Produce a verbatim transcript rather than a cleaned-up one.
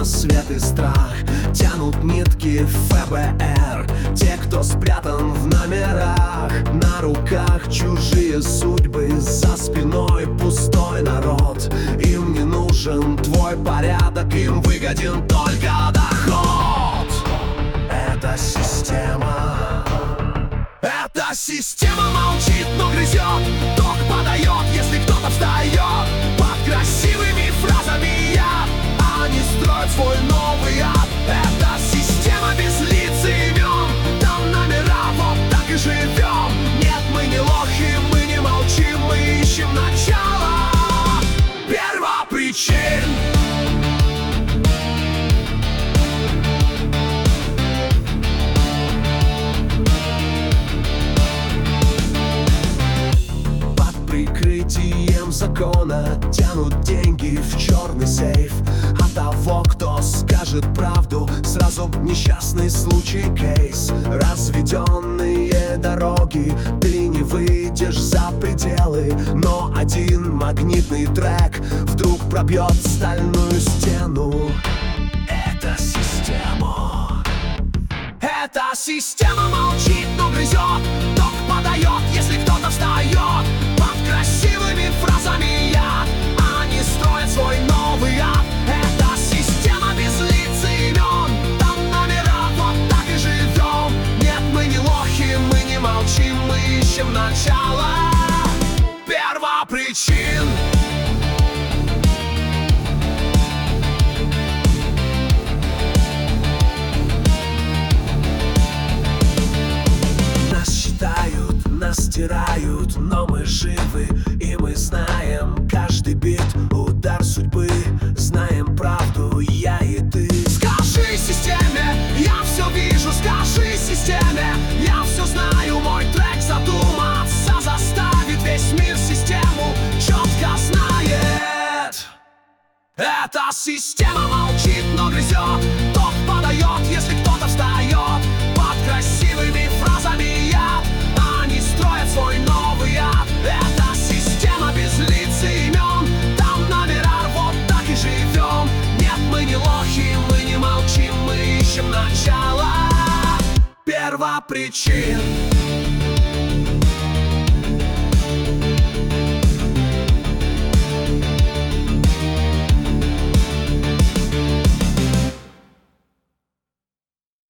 свет и страх тянут нитки эф бэ эр. Те, кто спрятан в номерах, на руках чужие судьбы, за спиной пустой народ. Им не нужен твой порядок, им выгоден только доход. Эта система, эта система молчит, но грызет, ток подает, если кто-то встает. Под красивыми фразами яд, они строят свой новый ад. Эта система без лиц и имен, там номера, вот так и живем. Нет, мы не лохи, мы не молчим, мы ищем начало первопричин. Прикрытием закона тянут деньги в черный сейф. А того, кто скажет правду, сразу несчастный случай кейс. Разведенные дороги, ты не выйдешь за пределы, но один магнитный трек вдруг пробьет стальную стену. Эта система, эта система молчит, но грызет, ток подает, если кто-то встает. Под красивыми фразами яд, они строят свой новый ад. Эта система без лиц и имен, там номера, вот так и живем. Нет, мы не лохи, мы не молчим, мы ищем начало первопричин. Нас стирают, но мы живы, и мы знаем каждый бит, удар судьбы. Знаем правду, я и ты. Скажи системе, я все вижу, скажи системе, я все знаю. Мой трек задуматься заставит весь мир систему четко знает. Эта система молчит, но грызет, ток подает, если кто-то встает. Под красивыми фразами яд, они строят свой новый ад. Эта система без лиц и имен, там номера, вот так и живем. Нет, мы не лохи, мы не молчим, мы ищем начало первопричин.